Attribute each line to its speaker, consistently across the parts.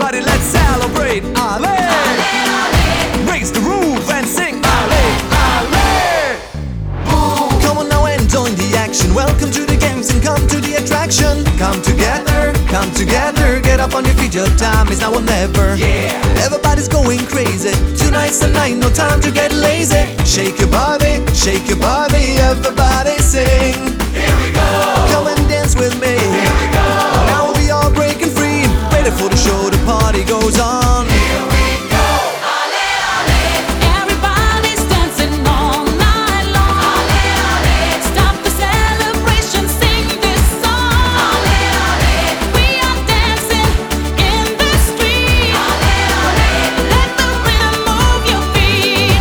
Speaker 1: everybody, let's celebrate. Ale! Raise the roof and sing Ale! Ale! Come on now and join the action. Welcome to the games and come to the attraction. Come together, get up on your feet. Your time is now or never. Yeah. Everybody's going crazy. Tonight's the night, no time to get lazy. Shake your body, everybody sing.
Speaker 2: Here we go.
Speaker 1: Come and dance with me.
Speaker 2: Here we go.
Speaker 1: Now we are breaking free. Ready for the show, the party goes on.
Speaker 2: Here we go. Ale, ale.
Speaker 3: Everybody's dancing all night long.
Speaker 2: Ale, ale.
Speaker 3: Stop the celebration, sing this song.
Speaker 2: Ale, ale.
Speaker 3: We are dancing in the street.
Speaker 2: Ale, ale.
Speaker 3: Let the rhythm move your feet.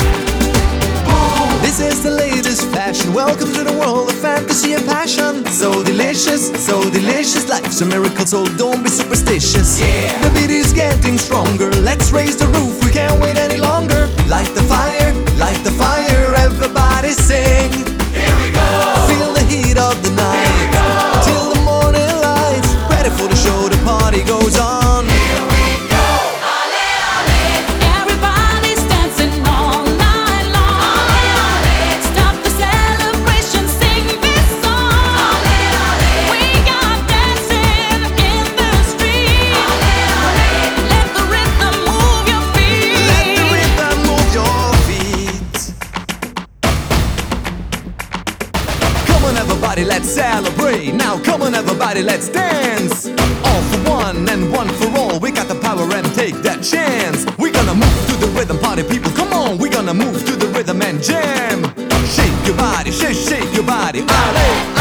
Speaker 1: This is the latest fashion. Welcome to the world of fantasy and passion. So delicious, life's a miracle, so don't be superstitious.
Speaker 2: Yeah.
Speaker 1: The beat is getting stronger. Let's raise the roof, we can't wait any longer. Light the fire, everybody sing.
Speaker 2: Here we go.
Speaker 1: Feel the heat of the night till the morning lights. Ready for the show, the party goes on.
Speaker 2: Here we go. Ale, ale.
Speaker 3: Everybody's dancing all night long.
Speaker 2: Ale, ale.
Speaker 3: Stop the celebration, sing this song.
Speaker 2: Ale, ale.
Speaker 3: We are dancing in the street.
Speaker 2: Ale, ale.
Speaker 3: Let the rhythm move your feet.
Speaker 1: Let the rhythm move your feet. Come on everybody, let's celebrate. Now come on everybody, let's dance. All for one and one for all. We got the power and take that chance. We're gonna move to the rhythm, party people, come on. We're gonna move to the rhythm and jam. Shake your body, shake your body. Ale.